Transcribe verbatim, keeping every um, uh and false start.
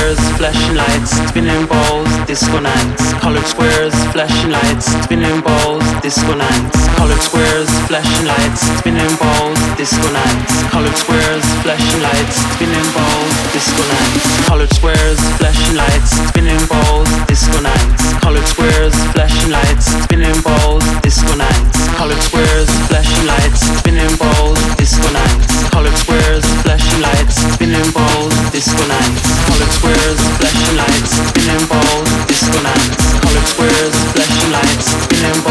squares, flashing lights, spinning balls, disco nights. Colored squares, flashing lights, spinning balls, disco nights. Colored squares, flashing lights, spinning balls, disco nights. Colored squares, flashing lights, spinning balls, disco nights. Colored squares, flashing lights, spinning balls, disco nights. Colored squares, flashing lights, spinning balls, disco nights. Colored squares, flashing lights, spinning balls, disco nights. Colored squares, flashing lights, spinning balls, disco nights. Colored squares, flashing lights, spinning balls, disco nights. Colored squares, flashing lights, spinning